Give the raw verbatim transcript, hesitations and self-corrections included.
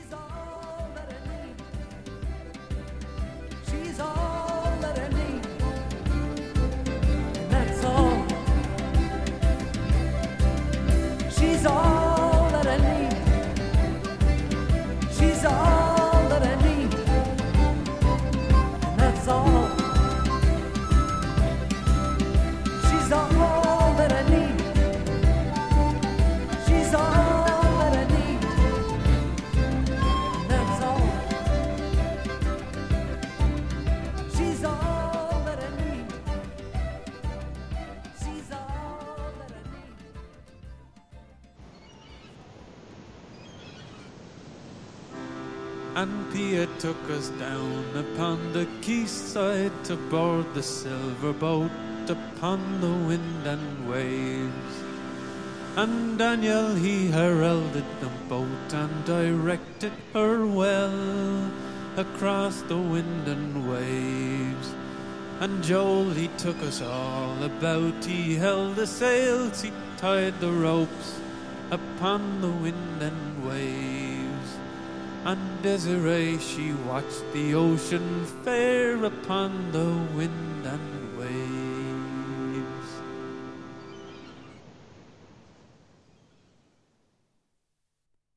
all that I need. She's all that I need. And that's all. She's all that I need. She's all that I need. And that's all. She's all that I need. She's all that I need. And that's all. She's all that I need. She's all that I need. And Pia took us down upon the quayside to board the silver boat upon the wind and waves. And Daniel he heralded the boat and directed her well across the wind and waves. And Joel he took us all about, he held the sails, he tied the ropes upon the wind and waves. And Desiree she watched the ocean fare upon the wind and waves.